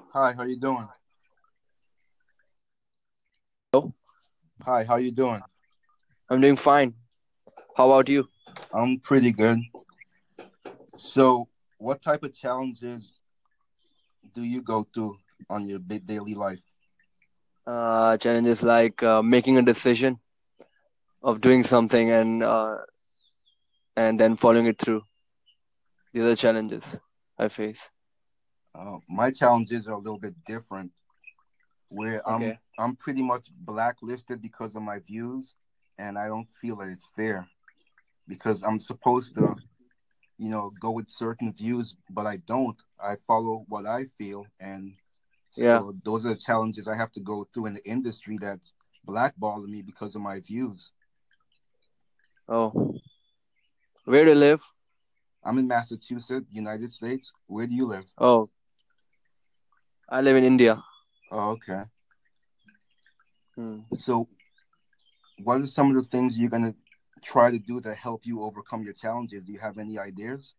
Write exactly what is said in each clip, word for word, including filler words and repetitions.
Hi, how you doing? Hello, Hi, how you doing? I'm doing fine. How about you? I'm pretty good. So, what type of challenges do you go through on your big daily life? Uh, challenges like uh, making a decision of doing something and uh, and then following it through. These are challenges I face. Uh, my challenges are a little bit different. Where I'm, Okay. I'm pretty much blacklisted because of my views, and I don't feel that it's fair because I'm supposed to, you know, go with certain views, but I don't. I follow what I feel, and Yeah. so those are the challenges I have to go through in the industry that's blackballing me because of my views. Oh, where do you live? I'm in Massachusetts, United States. Where do you live? Oh, I live in India. Oh, okay. Hmm. So, what are some of the things you're gonna try to do to help you overcome your challenges? Do you have any ideas?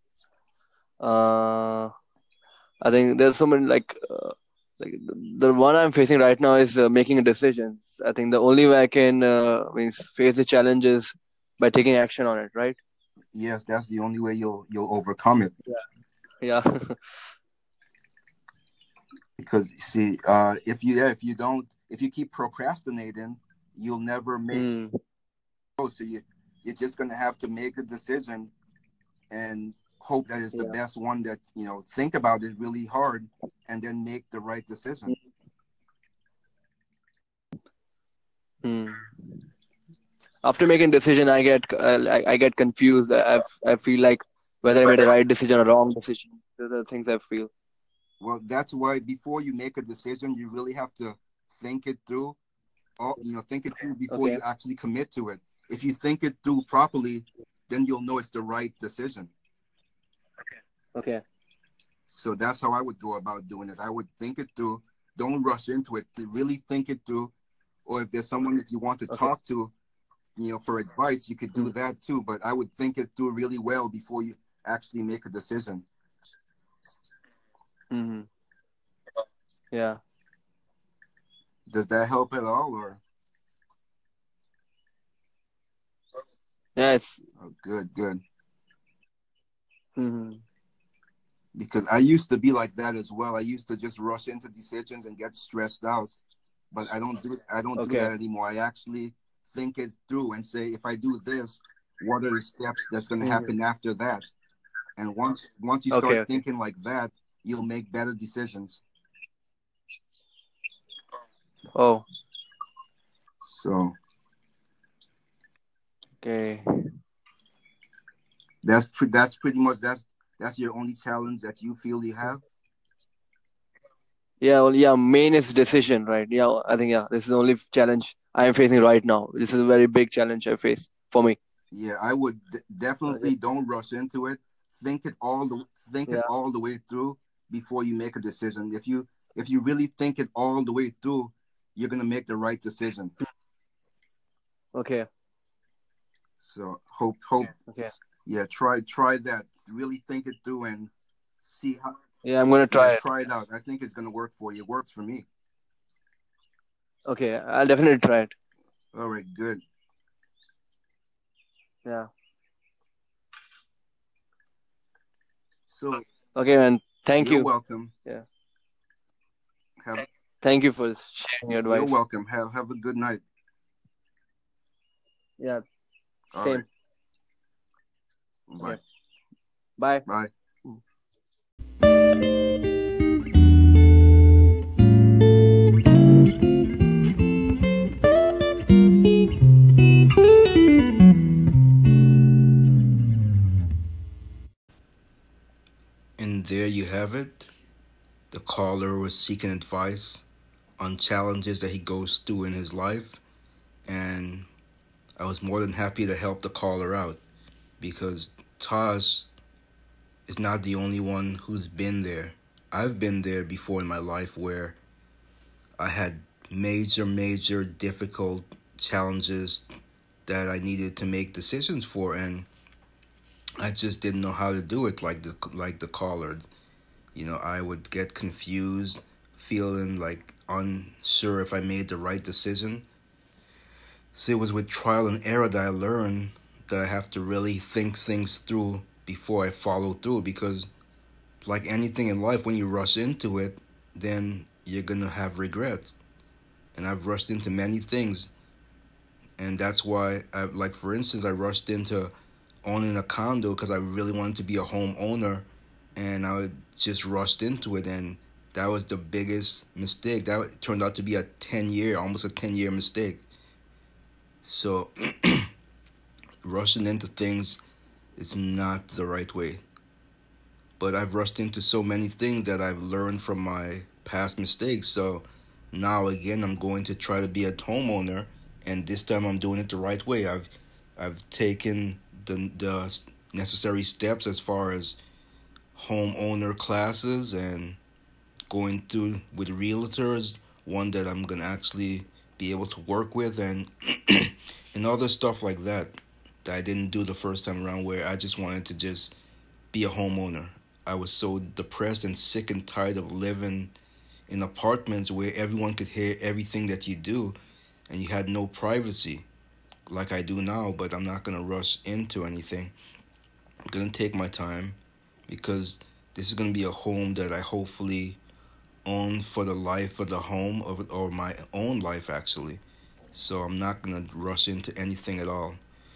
Uh, I think there's so many like uh, like the, the one I'm facing right now is uh, making decisions. I think the only way I can uh, means face the challenges by taking action on it. Right? Yes, that's the only way you'll you'll overcome it. Yeah. Because see, uh, if you yeah, if you don't, if you keep procrastinating, you'll never make. Hmm. So you you're just gonna have to make a decision and hope that it's the Yeah. best one. That you know, think about it really hard, and then make the right decision. Hmm. After making decision, I get uh, I, I get confused. I f- I feel like whether I made the right decision or wrong decision. Those are the things I feel. Well, that's why before you make a decision, you really have to think it through. All, you know, think it through before Okay. you actually commit to it. If you think it through properly, then you'll know it's the right decision. Okay. So that's how I would go about doing it. I would think it through. Don't rush into it. Really think it through. Or if there's someone that you want to Okay. talk to, you know, for advice, you could do Mm-hmm. that too. But I would think it through really well before you actually make a decision. Mm-hmm. Yeah. Does that help at all? Or Yeah. It's. oh, good, good. Mm-hmm. Because I used to be like that as well. I used to just rush into decisions and get stressed out. But I don't do I don't do Okay. that anymore. I actually think it through and say, if I do this, what are the steps that's going to Mm-hmm. happen after that? And once once you Okay. start Okay. thinking like that, you'll make better decisions. Oh. So Okay. that's pre- that's pretty much that's that's your only challenge that you feel you have. Yeah. Well. Yeah. Main is decision, right? Yeah. I think yeah. This is the only challenge I am facing right now. This is a very big challenge I face for me. Yeah, I would d- Okay. definitely don't rush into it. Think it all the think it Yeah. all the way through before you make a decision. If you if you really think it all the way through, you're gonna make the right decision. Okay. So hope hope Okay. yeah, try try that. Really think it through and see how Yeah. I'm gonna yeah, try it. try it out. I think it's gonna work for you. It works for me. Okay. I'll definitely try it. All right, good. Yeah. So Okay, man. Thank you're you. welcome. Yeah. Have Thank you for sharing your you're advice. welcome. Have have a good night. Yeah. All right. Same. Bye. Okay. Bye. Bye. And there you have it. The caller was seeking advice on challenges that he goes through in his life, and I was more than happy to help the caller out because Taj is not the only one who's been there. I've been there before in my life where I had major, major difficult challenges that I needed to make decisions for, and I just didn't know how to do it like the like the caller. You know, I would get confused, feeling like unsure if I made the right decision. So it was with trial and error that I learned that I have to really think things through before I follow through, because like anything in life, when you rush into it, then you're going to have regrets. And I've rushed into many things. And that's why, I, like for instance, I rushed into owning a condo because I really wanted to be a homeowner. And I just rushed into it. And that was the biggest mistake. That turned out to be a ten-year, almost a ten-year mistake. So rushing into things is not the right way. But I've rushed into so many things that I've learned from my past mistakes. So now again, I'm going to try to be a homeowner, and this time I'm doing it the right way. I've I've taken the the necessary steps as far as homeowner classes and going through with realtors, one that I'm gonna actually be able to work with, and and other stuff like that that I didn't do the first time around, where I just wanted to just be a homeowner. I was so depressed and sick and tired of living in apartments where everyone could hear everything that you do and you had no privacy like I do now. But I'm not going to rush into anything. I'm going to take my time, because this is going to be a home that I hopefully own for the life of the home, of or my own life actually. So I'm not going to rush into anything at all.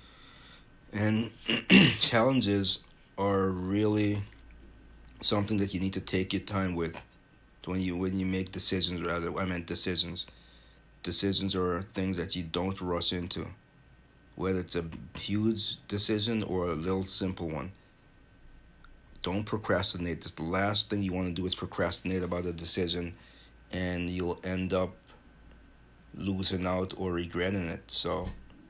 And challenges are really something that you need to take your time with when you when you make decisions. Rather, I meant decisions. Decisions are things that you don't rush into, whether it's a huge decision or a little simple one. Don't procrastinate. That's the last thing you want to do, is procrastinate about a decision, and you'll end up losing out or regretting it. So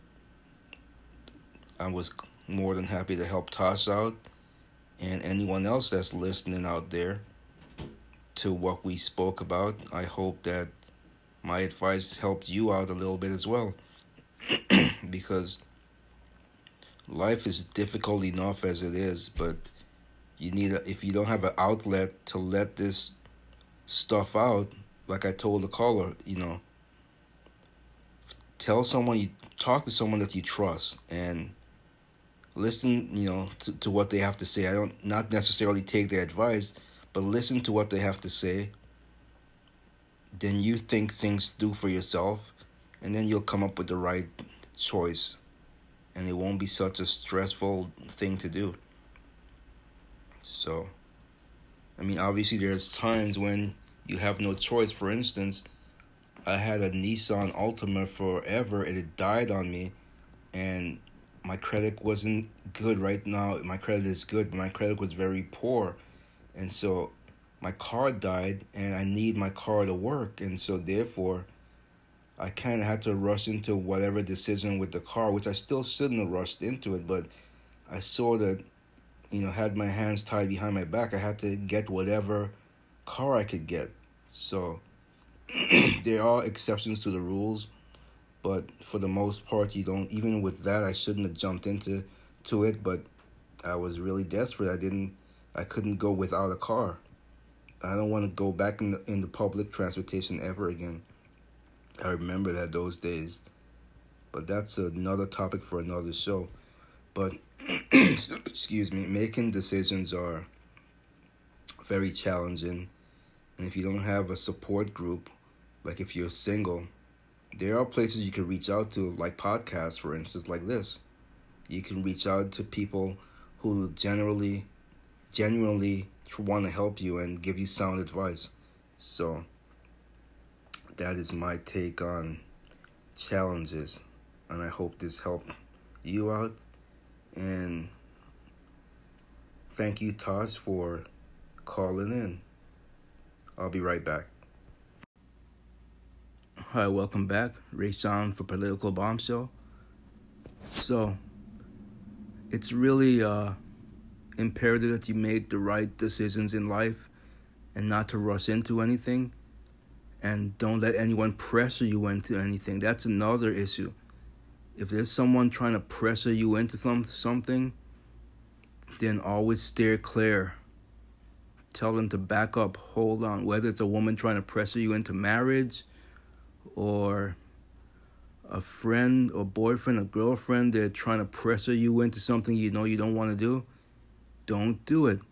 I was more than happy to help Tosh out, and anyone else that's listening out there to what we spoke about. I hope that my advice helped you out a little bit as well, because life is difficult enough as it is, but you need a, if you don't have an outlet to let this stuff out, like I told the caller, you know, tell someone, you talk to someone that you trust, and listen, you know, to, to what they have to say. I don't not necessarily take their advice, but listen to what they have to say. Then you think things through for yourself, and then you'll come up with the right choice, and it won't be such a stressful thing to do. So, I mean, obviously there's times when you have no choice. For instance, I had a Nissan Altima forever, and it died on me, and my credit wasn't good right now. My credit is good, but my credit was very poor. And so my car died, and I need my car to work. And so therefore, I kind of had to rush into whatever decision with the car, which I still shouldn't have rushed into it. But I sort of, you know, had my hands tied behind my back. I had to get whatever car I could get. So there are exceptions to the rules. But for the most part, you don't. Even with that, I shouldn't have jumped into to it. But I was really desperate. I didn't. I couldn't go without a car. I don't want to go back in the in the public transportation ever again. I remember that those days. But that's another topic for another show. But excuse me, making decisions are very challenging, and if you don't have a support group, like if you're single, there are places you can reach out to, like podcasts, for instance, like this. You can reach out to people who generally, genuinely want to help you and give you sound advice. So that is my take on challenges, and I hope this helped you out. And thank you, Tosh, for calling in. I'll be right back. Hi, welcome back. Ray Sean for Political Bombshell. So, it's really uh, imperative that you make the right decisions in life and not to rush into anything. And don't let anyone pressure you into anything. That's another issue. If there's someone trying to pressure you into some something, then always steer clear. tell them to back up, hold on. Whether it's a woman trying to pressure you into marriage, or a friend or boyfriend or girlfriend, they're trying to pressure you into something you know you don't want to do, don't do it.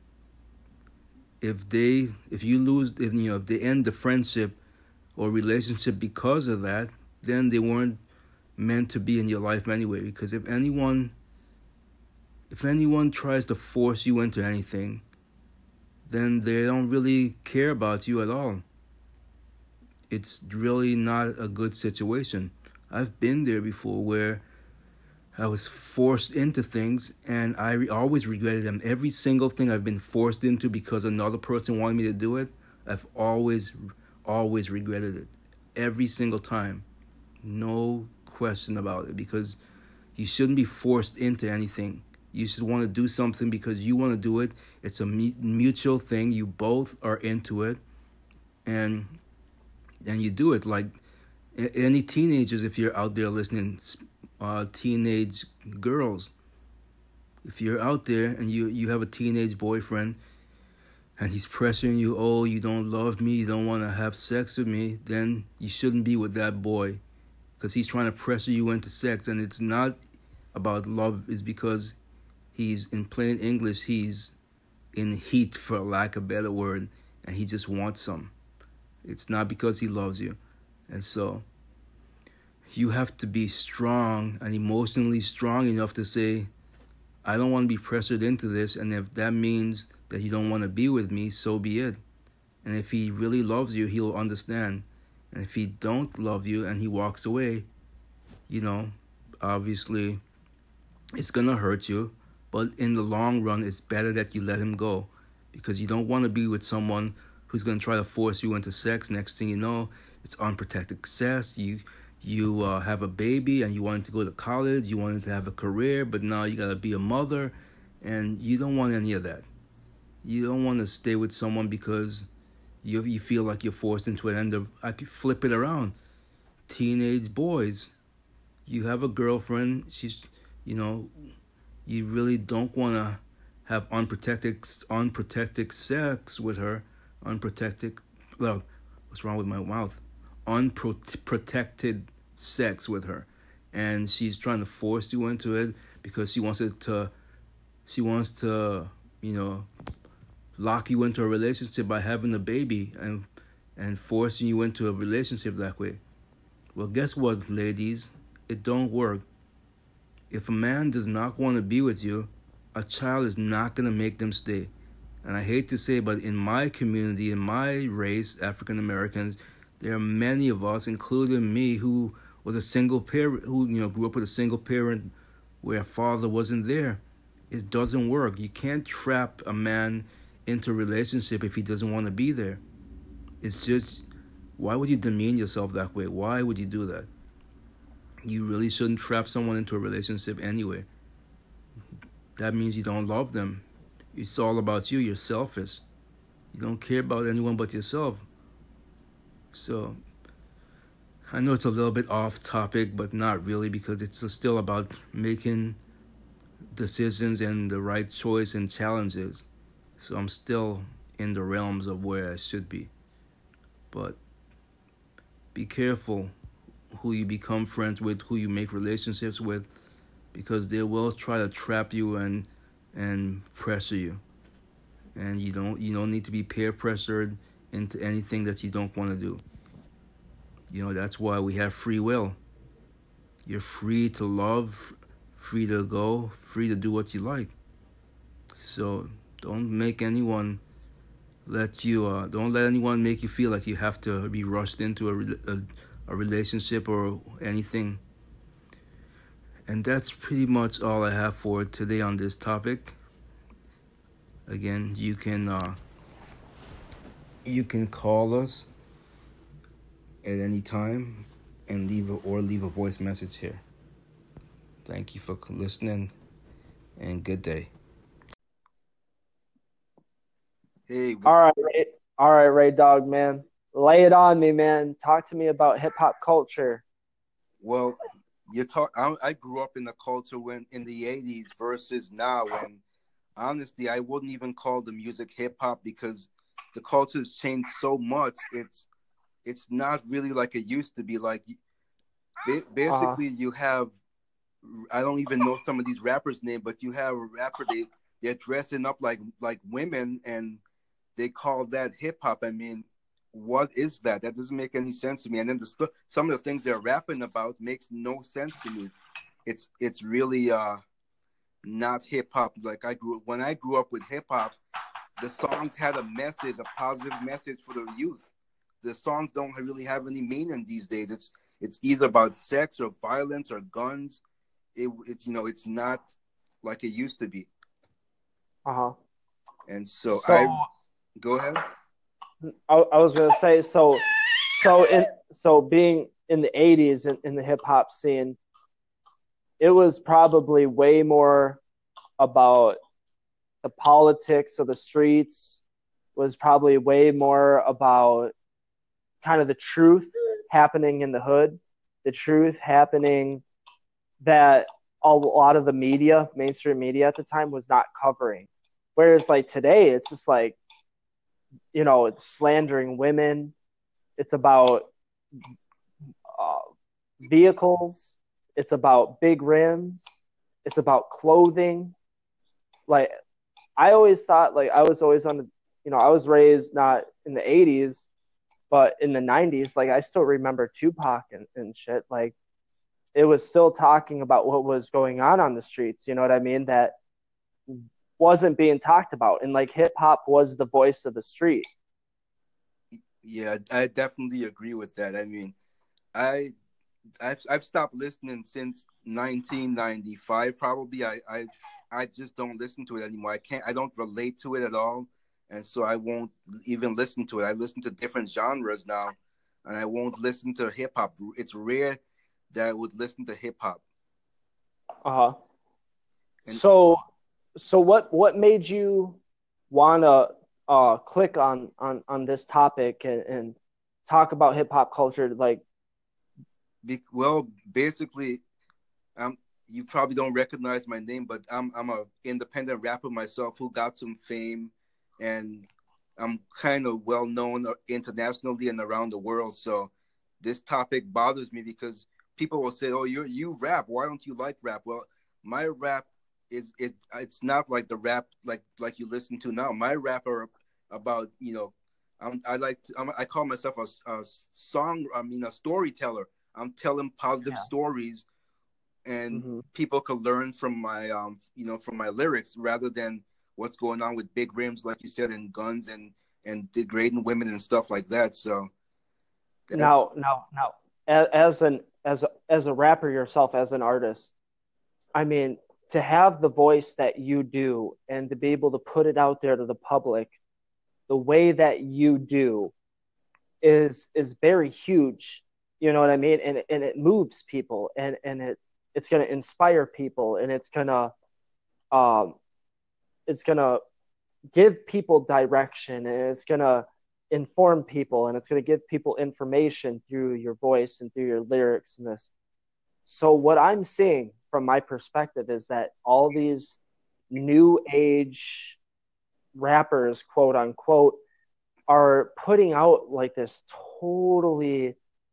If they, if you lose, if you know, if they end the friendship or relationship because of that, then they weren't meant to be in your life anyway. Because if anyone, if anyone tries to force you into anything, then they don't really care about you at all. It's really not a good situation. I've been there before where I was forced into things, and I re- always regretted them. Every single thing I've been forced into because another person wanted me to do it, I've always, always regretted it. Every single time. No question about it, because you shouldn't be forced into anything. You should want to do something because you want to do it. It's a mutual thing. You both are into it, and and you do it. Like any teenagers, if you're out there listening, uh, teenage girls, if you're out there and you, you have a teenage boyfriend and he's pressuring you, oh, you don't love me, you don't want to have sex with me, then you shouldn't be with that boy, because he's trying to pressure you into sex. And it's not about love. It's because he's, in plain English, he's in heat, for lack of a better word, and he just wants some. It's not because he loves you. And so you have to be strong and emotionally strong enough to say, I don't want to be pressured into this, and if that means that you don't want to be with me, so be it. And if he really loves you, he'll understand. And if he don't love you and he walks away, you know, obviously it's going to hurt you. But in the long run, it's better that you let him go, because you don't want to be with someone who's going to try to force you into sex. Next thing you know, it's unprotected sex. You you uh, have a baby, and you wanted to go to college. You wanted to have a career, but now you got to be a mother, and you don't want any of that. You don't want to stay with someone because you you feel like you're forced into it. And the, I could flip it around. Teenage boys, you have a girlfriend. She's, you know, you really don't want to have unprotected unprotected sex with her. Unprotected, well, what's wrong with my mouth? Unprotected sex with her, and she's trying to force you into it because she wants it to. She wants to, you know, lock you into a relationship by having a baby and and forcing you into a relationship that way. Well, guess what, ladies? It don't work. If a man does not want to be with you, a child is not going to make them stay. And I hate to say, but in my community, in my race, African Americans, there are many of us, including me, who was a single parent, who, you know, grew up with a single parent where a father wasn't there. It doesn't work. You can't trap a man into a relationship if he doesn't want to be there. It's just, why would you demean yourself that way? Why would you do that? You really shouldn't trap someone into a relationship anyway. That means you don't love them. It's all about you. You're selfish. You don't care about anyone but yourself. So, I know it's a little bit off topic, but not really, because it's still about making decisions and the right choice and challenges. So I'm still in the realms of where I should be. But be careful who you become friends with, who you make relationships with, because they will try to trap you and and pressure you. And you don't you don't need to be peer pressured into anything that you don't want to do. You know, that's why we have free will. You're free to love, free to go, free to do what you like. So don't make anyone let you, uh, don't let anyone make you feel like you have to be rushed into a, a, a relationship or anything. And that's pretty much all I have for today on this topic. Again, you can uh, you can call us at any time and leave a, or leave a voice message here. Thank you for listening, and good day. Hey. All right, Ray. All right, Ray Dog, man. Lay it on me, man. Talk to me about hip hop culture. Well, you talk. I, I grew up in the culture when in the eighties versus now, when honestly, I wouldn't even call the music hip hop because the culture has changed so much. It's it's not really like it used to be. Like Uh-huh. basically, you have, I don't even know some of these rappers' name, but you have a rapper, they they're dressing up like like women and they call that hip hop. I mean, what is that? That doesn't make any sense to me. And then the some of the things they're rapping about makes no sense to me. It's it's it's really uh not hip hop. Like I grew when I grew up with hip hop, the songs had a message, a positive message for the youth. The songs don't really have any meaning these days. It's it's either about sex or violence or guns. It, it you know it's not like it used to be. Uh-huh. And so, So I go ahead. I, I was gonna say so so in so being in the eighties in, in the hip hop scene, it was probably way more about the politics of the streets, was probably way more about kind of the truth happening in the hood, the truth happening that a lot of the media, mainstream media at the time, was not covering. Whereas like today, it's just like, you know, it's slandering women. It's about uh, vehicles. It's about big rims. It's about clothing. Like, I always thought, like, I was always on the, you know, I was raised not in the eighties, but in the nineties. Like, I still remember Tupac and, and shit. Like, it was still talking about what was going on on the streets. You know what I mean? That wasn't being talked about. And, like, hip hop was the voice of the street. Yeah, I definitely agree with that. I mean, I I've I've stopped listening since nineteen ninety-five. Probably, I I I just don't listen to it anymore. I can't. I don't relate to it at all, and so I won't even listen to it. I listen to different genres now, and I won't listen to hip hop. It's rare that I would listen to hip hop. Uh huh. So, so what what made you wanna uh click on on on this topic and, and talk about hip hop culture? Like, Be, well, basically, um, you probably don't recognize my name, but I'm I'm a independent rapper myself who got some fame, and I'm kind of well known internationally and around the world. So this topic bothers me because people will say, "Oh, you you rap. Why don't you like rap?" Well, my rap is it. It's not like the rap like like you listen to now. My rap are about you know. I'm, I like to, I'm, I call myself a, a song. I mean a storyteller. I'm telling positive yeah. stories, and Mm-hmm. people could learn from my um you know from my lyrics rather than what's going on with big rims, like you said, and guns and and degrading women and stuff like that. So that, Now, now, now, a- as an as a, as a rapper yourself, as an artist, I mean, to have the voice that you do and to be able to put it out there to the public the way that you do is is very huge. You know what I mean? And and it moves people, and and it it's gonna inspire people, and it's gonna um it's gonna give people direction, and it's gonna inform people, and it's gonna give people information through your voice and through your lyrics and this. So what I'm seeing from my perspective is that all these new age rappers, quote unquote, are putting out like this totally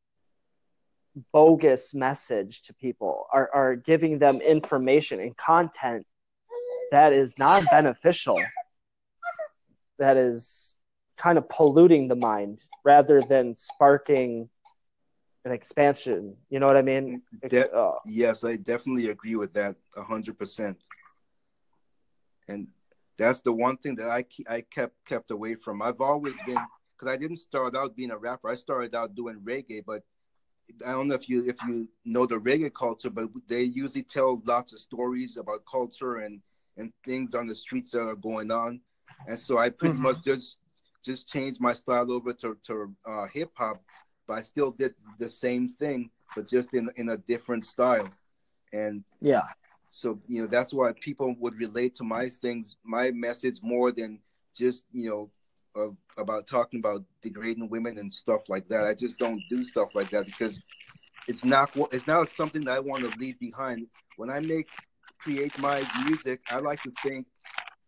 bogus message to people, are, are giving them information and content that is not beneficial, that is kind of polluting the mind rather than sparking an expansion. You know what I mean? de- Uh, yes, I definitely agree with that a hundred percent. And that's the one thing that I ke- I kept kept away from. I've always been because I didn't start out being a rapper. I started out doing reggae, but I don't know if you if you know the reggae culture, but they usually tell lots of stories about culture and and things on the streets that are going on. And so I pretty mm-hmm. much just just changed my style over to to uh, hip hop, but I still did the same thing, but just in in a different style. And Yeah. so you know that's why people would relate to my things, my message more than just you know uh, about talking about degrading women and stuff like that. I just don't do stuff like that because it's not it's not something that I want to leave behind. When I make create my music, I like to think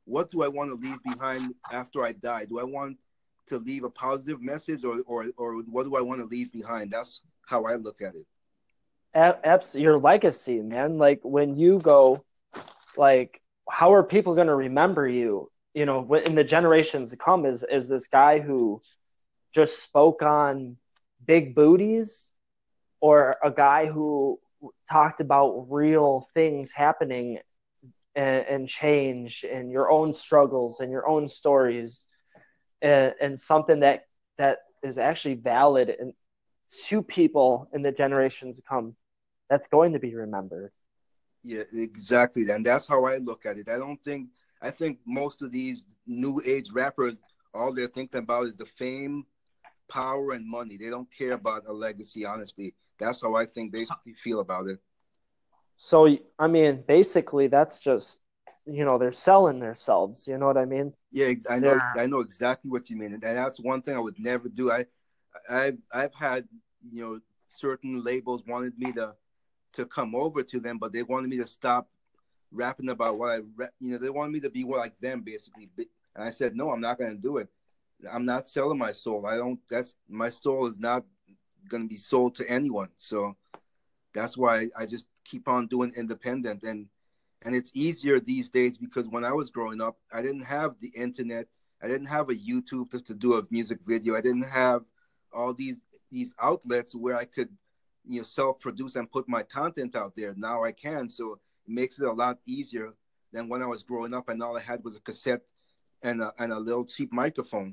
what do I want to leave behind after I die? Do I want to leave a positive message, or or or what do I want to leave behind? That's how I look at it. Abs- your legacy, man. Like when you go, like how are people going to remember you? You know, in the generations to come, is is this guy who just spoke on big booties, or a guy who talked about real things happening and, and change and your own struggles and your own stories, and, and something that that is actually valid and to people in the generations to come, that's going to be remembered. Yeah, exactly. And that's how I look at it. I don't think, I think most of these new age rappers, all they're thinking about is the fame, power, and money. They don't care about a legacy, honestly. That's how I think they feel about it. So, I mean, basically, that's just, you know, they're selling themselves. You know what I mean? Yeah, I know. They're... I know exactly what you mean, and that's one thing I would never do. I, I've, I've had, you know, certain labels wanted me to, to come over to them, but they wanted me to stop rapping about what I, you know, they wanted me to be more like them, basically. And I said, no, I'm not going to do it. I'm not selling my soul. I don't. That's my soul is not going to be sold to anyone. So that's why I just keep on doing independent, and and it's easier these days because when I was growing up, I didn't have the internet. I didn't have a YouTube to, to do a music video. I didn't have all these these outlets where I could, you know, self-produce and put my content out there. Now I can, so it makes it a lot easier than when I was growing up and all I had was a cassette and a, and a little cheap microphone.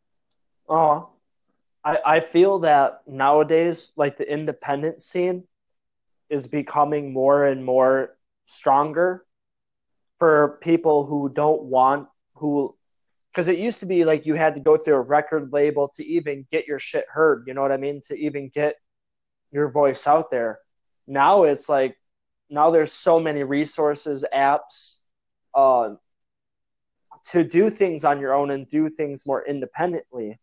Oh, I, I feel that nowadays, like the independent scene is becoming more and more stronger for people who don't want, who, because it used to be like you had to go through a record label to even get your shit heard, you know what I mean? To even get your voice out there. Now it's like, now there's so many resources, apps, uh, to do things on your own and do things more independently.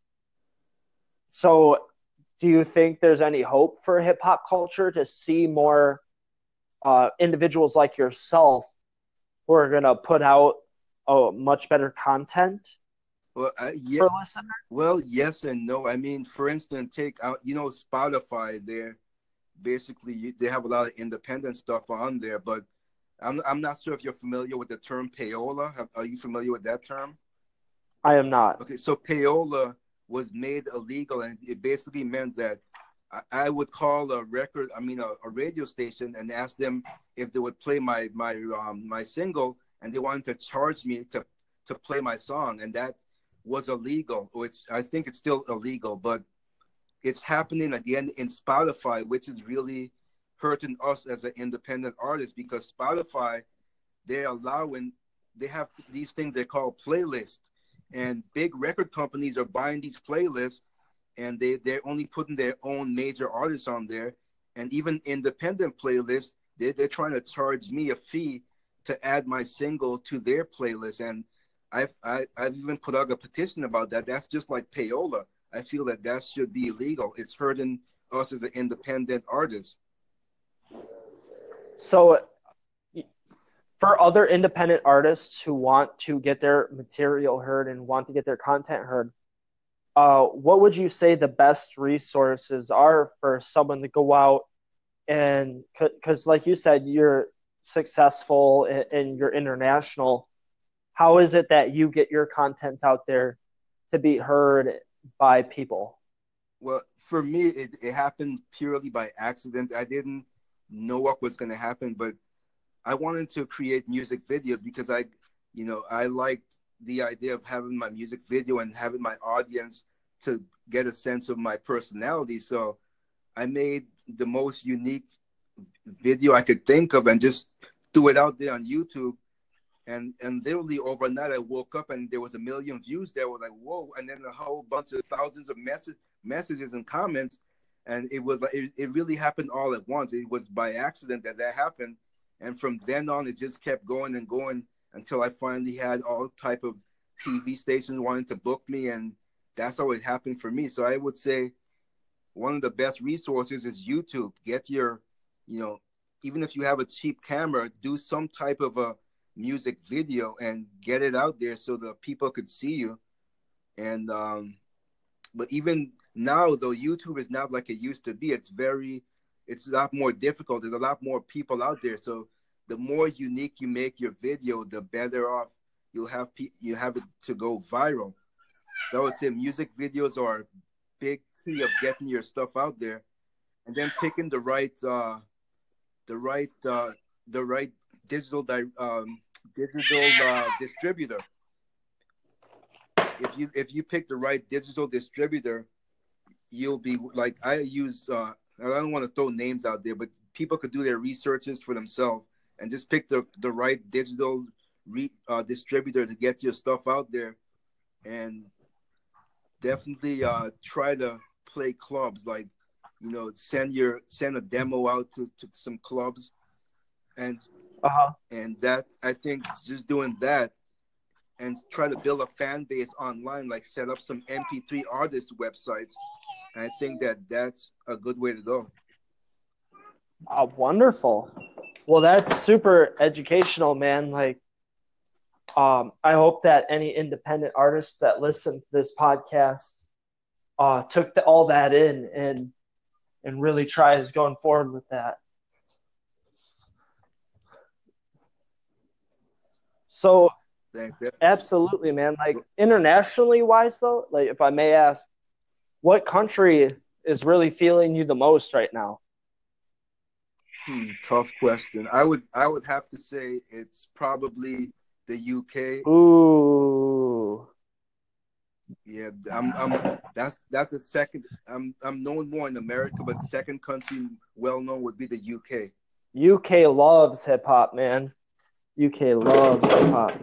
So do you think there's any hope for hip hop culture to see more uh, individuals like yourself who are going to put out oh, much better content well, uh, yeah, for listeners? Well, yes and no. I mean, for instance, take out, you know, Spotify there. Basically, they have a lot of independent stuff on there, but I'm I'm not sure if you're familiar with the term payola. Have, are you familiar with that term? I am not. Okay, so payola was made illegal, and it basically meant that I, I would call a record, I mean, a, a radio station, and ask them if they would play my my um, my single, and they wanted to charge me to to play my song, and that was illegal. Or it's I think it's still illegal, but it's happening again in Spotify, which is really hurting us as an independent artist because Spotify, they're allowing, they have these things they call playlists, and big record companies are buying these playlists, and they, they're only putting their own major artists on there. And even independent playlists, they, they're trying to charge me a fee to add my single to their playlist. And I've, I, I've even put out a petition about that. That's just like payola. I feel that that should be illegal. It's hurting us as an independent artist. So for other independent artists who want to get their material heard and want to get their content heard, uh, what would you say the best resources are for someone to go out and, because like you said, you're successful and, and you're international. How is it that you get your content out there to be heard by people? Well, for me, it, it happened purely by accident. I didn't know what was going to happen, but I wanted to create music videos because I, you know, I liked the idea of having my music video and having my audience to get a sense of my personality. So I made the most unique video I could think of and just threw it out there on YouTube. And and literally overnight, I woke up and there was a million views there. I was like, whoa. And then a whole bunch of thousands of message, messages and comments. And it was like, it, it really happened all at once. It was by accident that that happened. And from then on, it just kept going and going until I finally had all type of T V stations wanting to book me. And that's how it happened for me. So I would say one of the best resources is YouTube. Get your, you know, even if you have a cheap camera, do some type of a music video and get it out there so the people could see you. And um, but even now, though, YouTube is not like it used to be. It's very, it's a lot more difficult. There's a lot more people out there. So the more unique you make your video, the better off you'll have. Pe- you have it to go viral. So I would say music videos are a big key of getting your stuff out there, and then picking the right, uh, the right, uh, the right digital di- um, digital uh, distributor. If you if you pick the right digital distributor, you'll be like I use. Uh, I don't want to throw names out there, but people could do their researches for themselves and just pick the the right digital re, uh, distributor to get your stuff out there, and definitely uh, try to play clubs. Like, you know, send your send a demo out to, to some clubs, and Uh-huh. and that I think just doing that and try to build a fan base online, like set up some M P three artist websites. And I think that that's a good way to go. Oh, wonderful. Well, that's super educational, man. Like, um, I hope that any independent artists that listen to this podcast uh, took the, all that in and and really tries going forward with that. So, Thanks. absolutely, man. Like, internationally wise, though, like, if I may ask, what country is really feeling you the most right now? Hmm, tough question. I would I would have to say it's probably the U K. Ooh. Yeah, I'm I'm that's that's the second. I'm I'm known more in America, but second country well known would be the U K. U K loves hip hop, man. U K loves hip hop.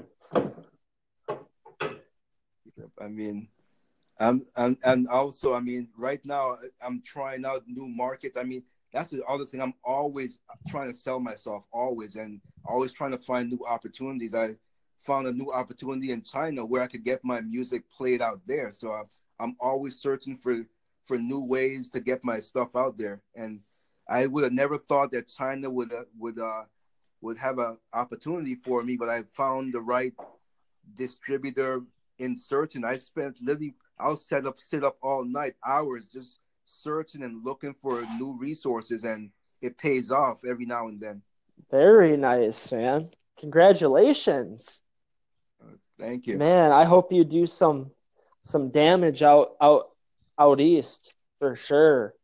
I mean, I'm, I'm and also I mean, right now I'm trying out new markets. I mean, that's the other thing. I'm always trying to sell myself, always, and always trying to find new opportunities. I found a new opportunity in China where I could get my music played out there. So I'm, I'm always searching for for new ways to get my stuff out there. And I would have never thought that China would uh, would uh, would have an opportunity for me, but I found the right distributor in searching. I spent literally, I'll set up, sit up all night, hours, just searching and looking for new resources, and it pays off every now and then. Very nice, man. Congratulations. Uh, thank you. Man, I hope you do some some damage out out out east for sure.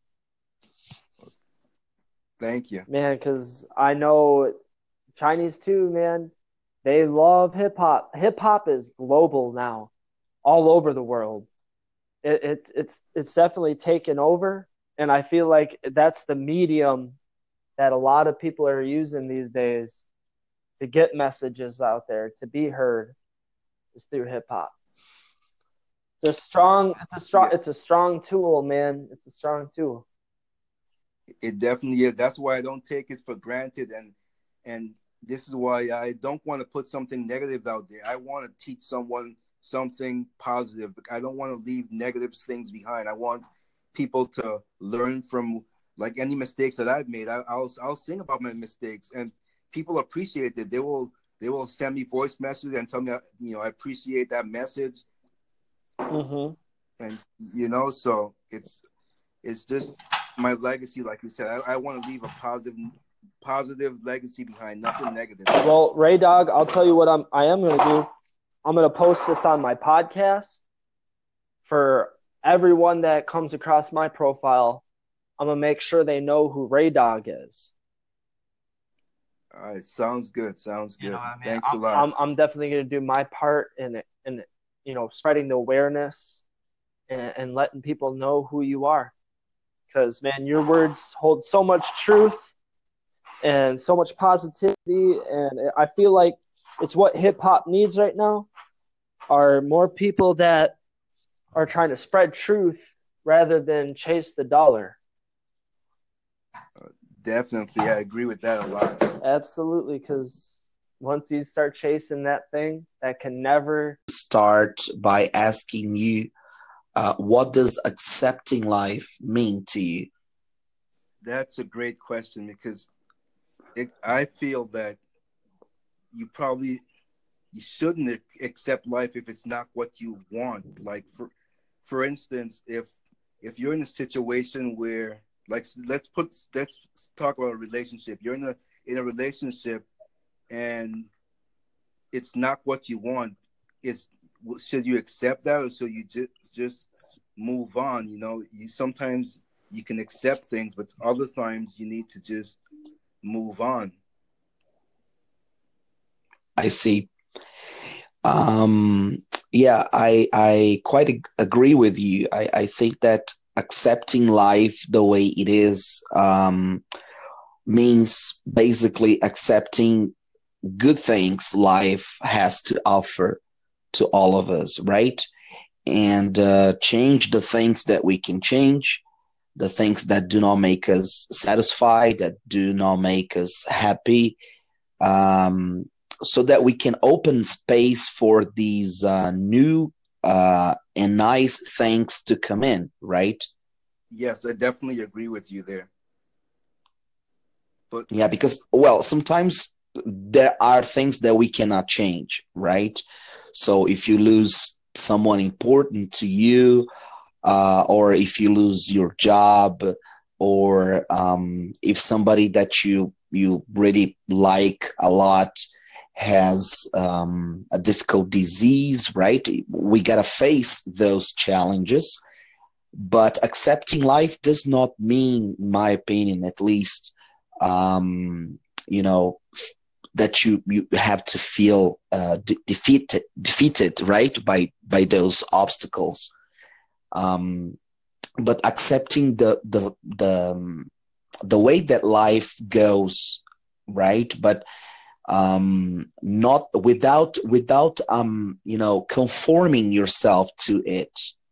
Thank you. Man, because I know Chinese too, man. They love hip hop. Hip hop is global now, all over the world. It, it it's it's definitely taken over, and I feel like that's the medium that a lot of people are using these days to get messages out there, to be heard, is through hip hop. It's a strong, it's a strong, Yeah. it's a strong tool, man. It's a strong tool. It definitely is. That's why I don't take it for granted, and and this is why I don't want to put something negative out there. I want to teach someone something positive. I don't want to leave negative things behind. I want people to learn from, like, any mistakes that I've made. I, I'll I'll sing about my mistakes, and people appreciate it. They will they will send me voice messages and tell me, you know, I appreciate that message. Mm-hmm. And you know, so it's it's just my legacy, like you said. I, I want to leave a positive positive legacy behind, nothing negative. Well, Ray Dog, I'll tell you what I'm I am gonna do. I'm gonna post this on my podcast for everyone that comes across my profile. I'm gonna make sure they know who Ray Dog is. All right, sounds good. Sounds good. You know what I mean? Thanks I'm, a lot. I'm, I'm definitely gonna do my part in in you know spreading the awareness and, and letting people know who you are. Because, man, your words hold so much truth and so much positivity, and I feel like it's what hip hop needs right now. Are more people that are trying to spread truth rather than chase the dollar. Uh, definitely, I agree with that a lot. Absolutely, because once you start chasing that thing, that can never start by asking you, uh, what does accepting life mean to you? That's a great question, because it, I feel that you probably you shouldn't ac- accept life if it's not what you want. Like for for instance, if if you're in a situation where, like, let's put let's talk about a relationship. You're in a in a relationship and it's not what you want. It's should you accept that, or should you just just move on? You know, you sometimes you can accept things, but other times you need to just move on. I see. Um, yeah, I I quite ag- agree with you. I, I think that accepting life the way it is um, means basically accepting good things life has to offer to all of us, right? And uh, change the things that we can change, the things that do not make us satisfied, that do not make us happy, um, so that we can open space for these uh, new uh, and nice things to come in, right? Yes, I definitely agree with you there. But Yeah, because, well, sometimes there are things that we cannot change, right? So if you lose someone important to you, uh, or if you lose your job, or um, if somebody that you you really like a lot has um, a difficult disease, right? We gotta face those challenges, but accepting life does not mean, in my opinion, at least, um, you know, f- that you you have to feel uh, de- defeated, defeated, right, by by those obstacles. Um, but accepting the the the um, the way that life goes, right? But um, not without without um, you know, conforming yourself to it.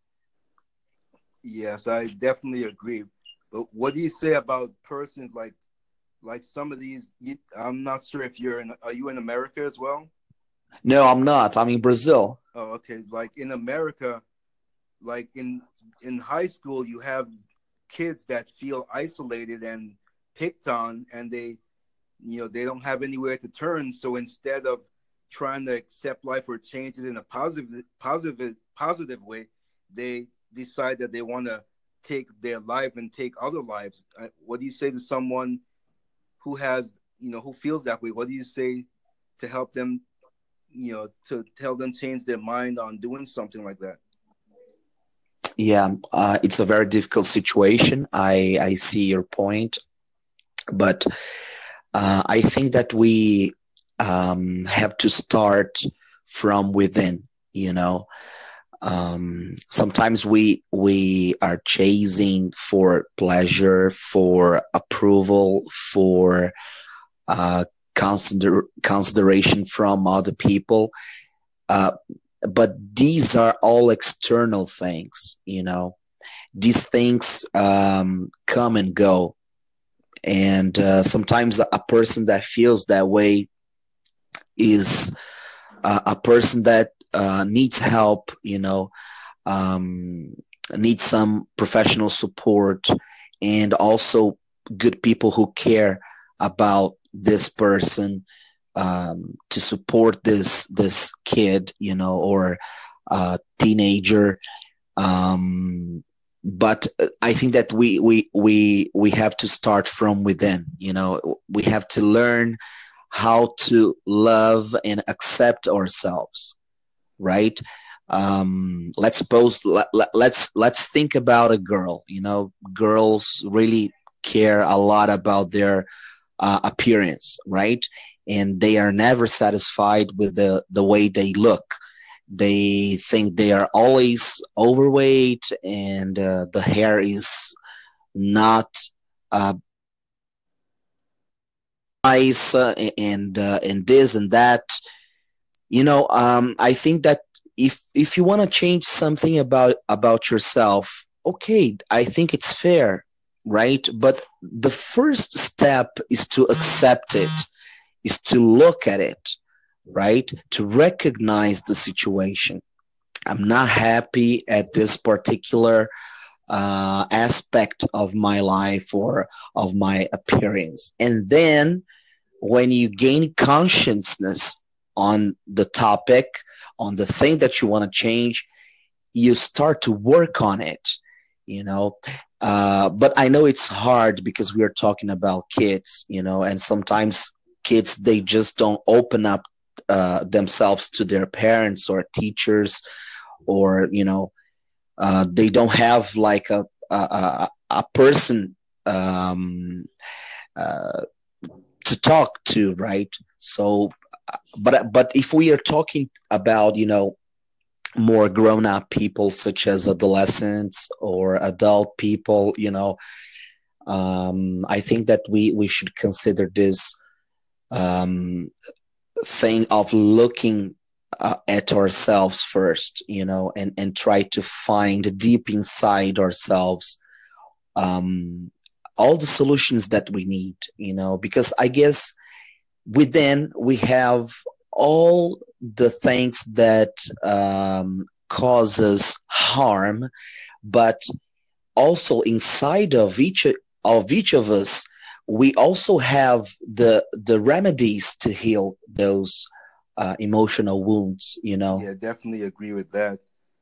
yes, I definitely agree. But what do you say about persons like like some of these? You, I'm not sure if you're in. Are you in America as well? No, I'm not. I'm in Brazil. Oh, okay. Like in America, like in in high school, you have kids that feel isolated and picked on, and they, you know, they don't have anywhere to turn. So instead of trying to accept life or change it in a positive positive positive way, they decide that they want to take their life and take other lives. Uh, what do you say to someone who has, you know, who feels that way? What do you say to help them, you know, to tell them change their mind on doing something like that? Yeah, uh, it's a very difficult situation. I I see your point, but uh, I think that we um, have to start from within. You know, um, sometimes we we are chasing for pleasure, for approval, for uh, consider consideration from other people. Uh, but these are all external things, you know. These things um, come and go, and uh, sometimes a person that feels that way is uh, a person that uh, needs help, you know, um, needs some professional support, and also good people who care about this person, um, to support this this kid, you know, or uh, teenager. Um, but uh, I think that we we we we have to start from within. You know, we have to learn how to love and accept ourselves, right? Um, let's suppose let, let, let's let's think about a girl. You know, girls really care a lot about their uh, appearance, right? And they are never satisfied with the the way they look. They think they are always overweight, and uh, the hair is not uh, nice, uh, and uh, and this and that. You know, um, I think that if if you want to change something about about yourself, okay, I think it's fair, right? But the first step is to accept it, is to look at it, right? To recognize the situation. I'm not happy at this particular uh, aspect of my life or of my appearance. And then when you gain consciousness on the topic, on the thing that you want to change, you start to work on it, you know. Uh, but I know it's hard because we are talking about kids, you know, and sometimes kids, they just don't open up uh, themselves to their parents or teachers, or, you know, uh, they don't have like a, a, a, a person um, uh, to talk to, right? So, but but if we are talking about, you know, more grown up people such as adolescents or adult people, you know, um, I think that we we should consider this um, thing of looking uh, at ourselves first, you know, and and try to find deep inside ourselves um, all the solutions that we need, you know, because I guess within we have all the things that um, cause us harm, but also inside of each of each of us, we also have the the remedies to heal those uh, emotional wounds. You know. Yeah, definitely agree with that.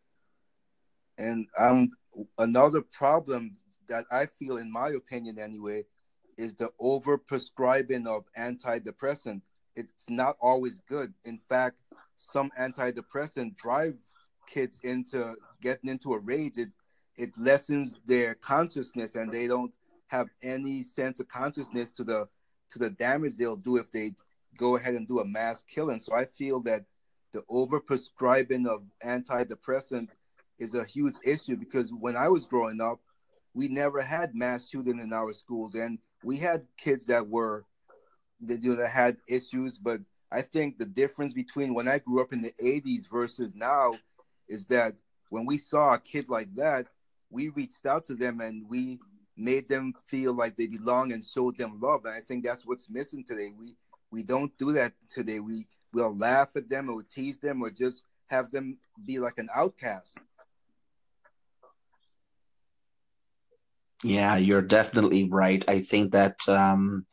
And um, another problem that I feel, in my opinion anyway, is the over prescribing of antidepressant. It's not always good. In fact, some antidepressant drive kids into getting into a rage. It it lessens their consciousness, and they don't have any sense of consciousness to the to the damage they'll do if they go ahead and do a mass killing. So I feel that the over prescribing of antidepressant is a huge issue, because when I was growing up, we never had mass shooting in our schools, and we had kids that were that, you know, that had issues. But I think the difference between when I grew up in the eighties versus now is that when we saw a kid like that, we reached out to them and we made them feel like they belong and showed them love. And I think that's what's missing today. We we don't do that today. We we'll laugh at them or tease them or just have them be like an outcast. Yeah, you're definitely right. I think that um,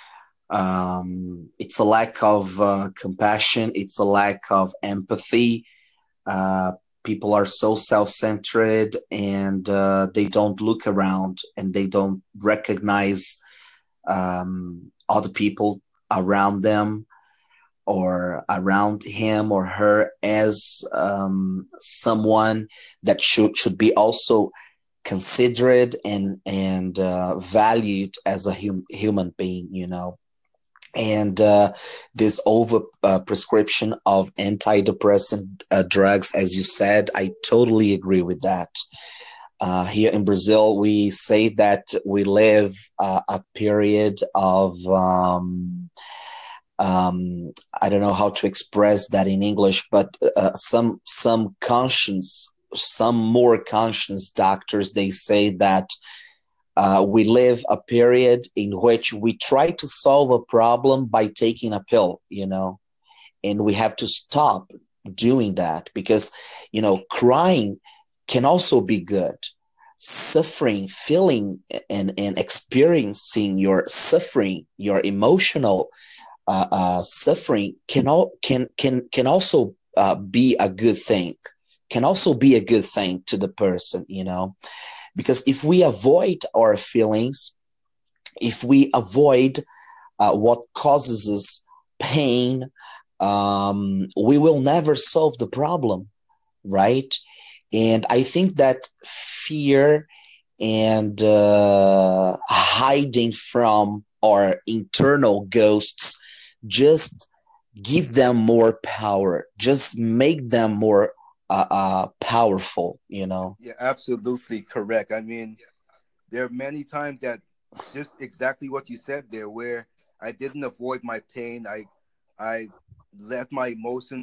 um, it's a lack of uh, compassion. It's a lack of empathy. Uh, People are so self-centered, and uh, they don't look around, and they don't recognize um, other people around them or around him or her as um, someone that should should be also considered and and uh, valued as a hum- human being, you know. And uh, this over uh, prescription of antidepressant uh, drugs, as you said, I totally agree with that. Uh, here in Brazil, we say that we live uh, a period of um, um, I don't know how to express that in English, but uh, some some conscience, some more conscious doctors, they say that uh, we live a period in which we try to solve a problem by taking a pill, you know, and we have to stop doing that because, you know, crying can also be good. Suffering, feeling, and, and experiencing your suffering, your emotional uh, uh, suffering can all can can can also uh, be a good thing. Can also be a good thing to the person, you know, because if we avoid our feelings, if we avoid uh, what causes us pain, um, we will never solve the problem, right? And I think that fear and uh, hiding from our internal ghosts just give them more power, just make them more uh, uh, powerful, you know? Yeah, absolutely correct. I mean, there are many times that just exactly what you said there, where I didn't avoid my pain. I I let my emotions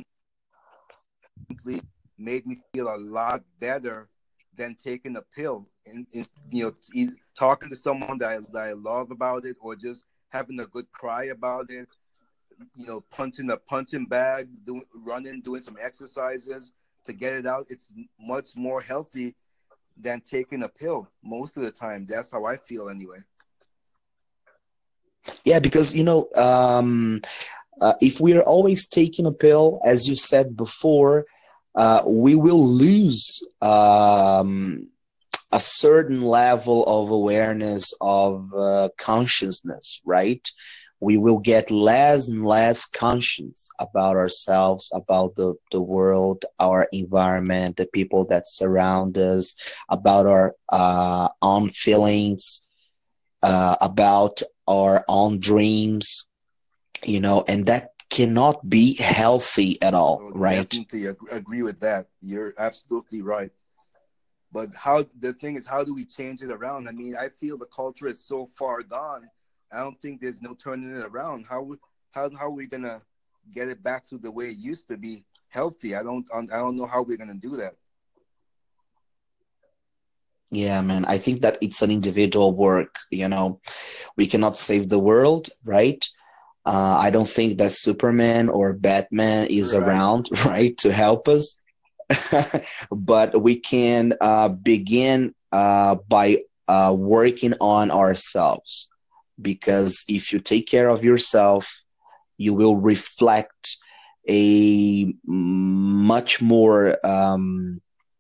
simply made me feel a lot better than taking a pill. And, and you know, e- talking to someone that I, that I love about it, or just having a good cry about it. You know, punching a punching bag, doing running, doing some exercises to get it out. It's much more healthy than taking a pill most of the time. That's how I feel anyway. Yeah, because you know, um, uh, if we are always taking a pill, as you said before, uh, we will lose um, a certain level of awareness of uh, consciousness, right? We will get less and less conscious about ourselves, about the, the world, our environment, the people that surround us, about our uh, own feelings, uh, about our own dreams, you know, and that cannot be healthy at all, So right? definitely ag- agree with that. You're absolutely right. But how the thing is, how do we change it around? I mean, I feel the culture is so far gone. I don't think there's no turning it around. How we- how how are we gonna get it back to the way it used to be healthy? I don't I don't know how we're gonna do that. Yeah, man. I think that it's an individual work, you know. We cannot save the world, right? Uh, I don't think that Superman or Batman is Right. around, right, to help us. But we can uh, begin uh, by uh, working on ourselves. Because if you take care of yourself, you will reflect a much more um,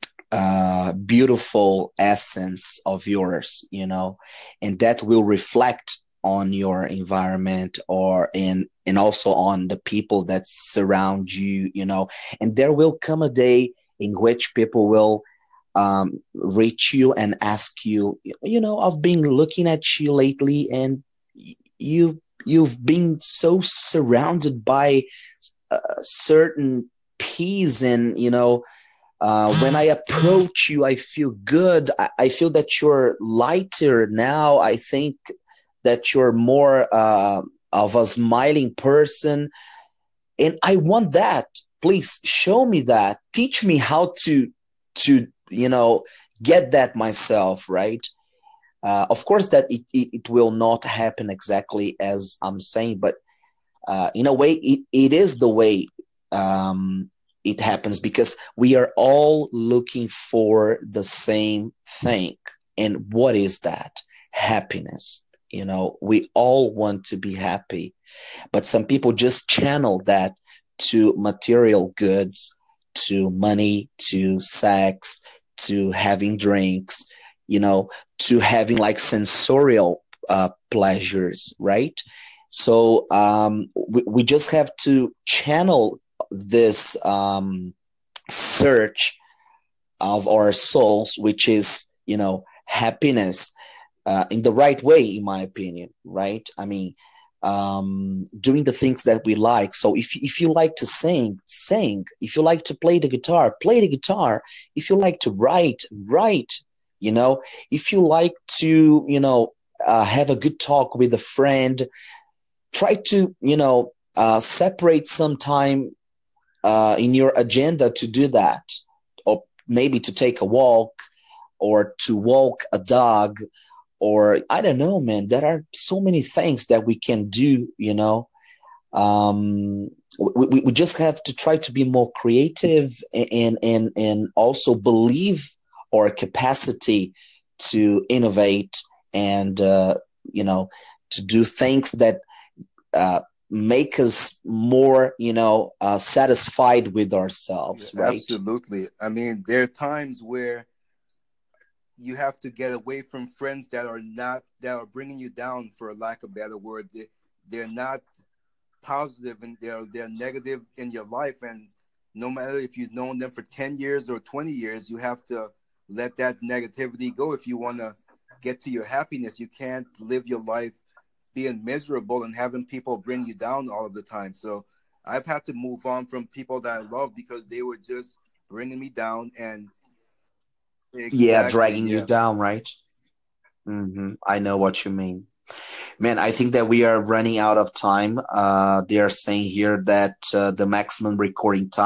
uh, beautiful essence of yours, you know, and that will reflect on your environment or in and also on the people that surround you, you know, and there will come a day in which people will um, reach you and ask you, you know, I've been looking at you lately, and you you've been so surrounded by a certain peace and you know uh, when I approach you, I feel good. I, I feel that you're lighter now. I think that you're more uh, of a smiling person. And I want that. Please show me that. Teach me how to, to you know, get that myself, right? Uh, of course, that it, it, it will not happen exactly as I'm saying, but uh, in a way, it, it is the way um, it happens because we are all looking for the same thing. And what is that? Happiness. You know, we all want to be happy, but some people just channel that to material goods, to money, to sex, to having drinks, you know, to having like sensorial uh, pleasures, right? So um, we, we just have to channel this um, search of our souls, which is, you know, happiness uh, in the right way, in my opinion, right? I mean, um, doing the things that we like. So if if you like to sing, sing. If you like to play the guitar, play the guitar. If you like to write, write. You know, if you like to, you know, uh, have a good talk with a friend, try to, you know, uh, separate some time uh, in your agenda to do that, or maybe to take a walk, or to walk a dog, or I don't know, man. There are so many things that we can do, you know. Um, we, we, we just have to try to be more creative and and and also believe our capacity to innovate and uh, you know to do things that uh, make us more, you know, uh, satisfied with Yeah, ourselves, right? absolutely. I mean, there are times where you have to get away from friends that are not that are bringing you down, for lack of a better word. They, they're not positive and they're they're negative in your life, and no matter if you've known them for ten years or twenty years, you have to let that negativity go if you want to get to your happiness. You can't live your life being miserable and having people bring you down all of the time. So I've had to move on from people that I love because they were just bringing me down. And Yeah, exactly, dragging you yeah. down, right? hmm I know what you mean. Man, I think that we are running out of time. Uh, they are saying here that uh, the maximum recording time